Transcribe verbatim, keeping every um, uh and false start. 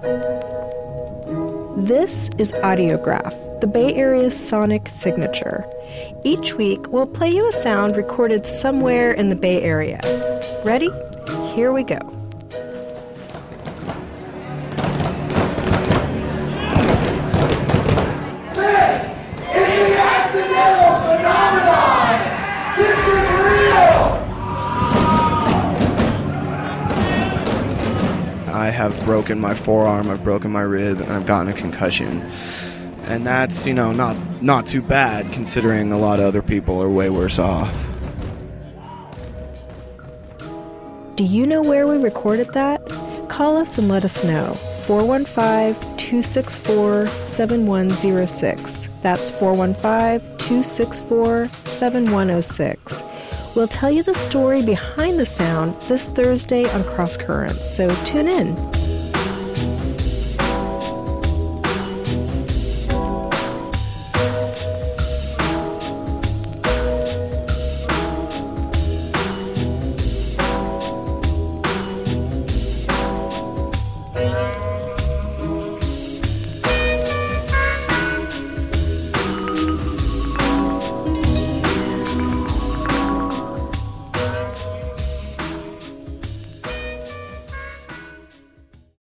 This is Audiograph, the Bay Area's sonic signature. Each week, we'll play you a sound recorded somewhere in the Bay Area. Ready? Here we go. This is the accidental phenomenon! This is real! I have broken my forearm, I've broken my rib, and I've gotten a concussion. And that's, you know, not not too bad considering a lot of other people are way worse off. Do you know where we recorded that? Call us and let us know. four one five, two six four, seven one zero six. That's four one five, two six four, seven one zero six. We'll tell you the story behind the sound this Thursday on Cross Currents, so tune in. Thank you.